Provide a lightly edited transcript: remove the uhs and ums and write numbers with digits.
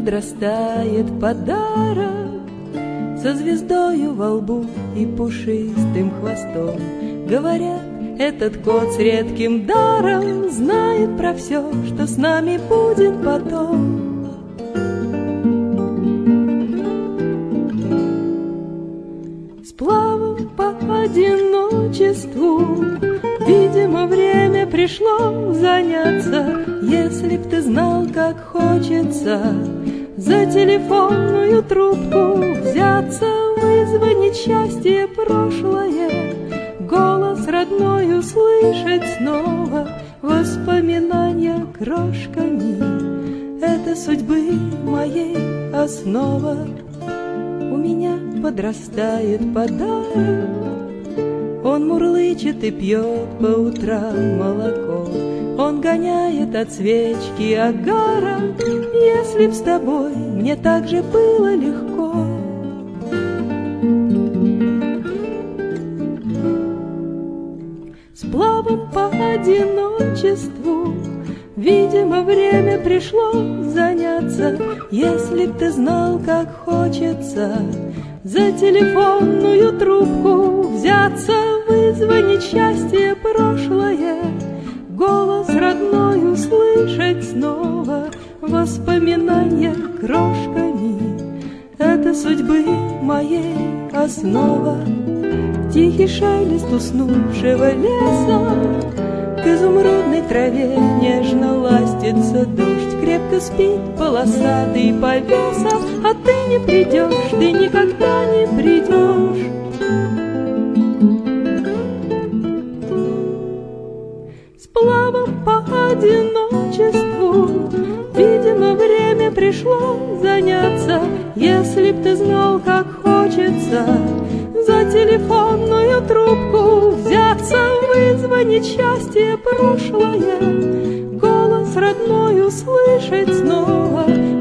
подрастает подарок со звездою во лбу и пушистым хвостом. Говорят, этот кот с редким даром знает про все, что с нами будет потом. Сплавом по одиночеству, видимо, время пришло заняться. Если б ты знал, как хочется за телефонную трубку взяться, вызвонить счастье прошлое, голос родной услышать снова, воспоминания крошками — это судьбы моей основа. У меня подрастает подарок, он мурлычет и пьет по утрам молоко. Он гоняет от свечки агарок. Если б с тобой мне так же было легко. Сплавом по одиночеству, видимо, время пришло заняться. Если б ты знал, как хочется за телефонную трубку взяться, вызвонить счастье прошлое, голос родной услышать снова, воспоминания крошками — это судьбы моей основа. Тихий шелест уснувшего леса, к изумрудной траве нежно ластится дождь. Крепко спит полосатый повесов, а ты не придешь, ты никогда не придешь. Сплавом по одиночеству, видимо, время пришло заняться. Если б ты знал, как хочется за телефонную трубку взяться, вызвонить счастье прошлое, голос родной услышать снова,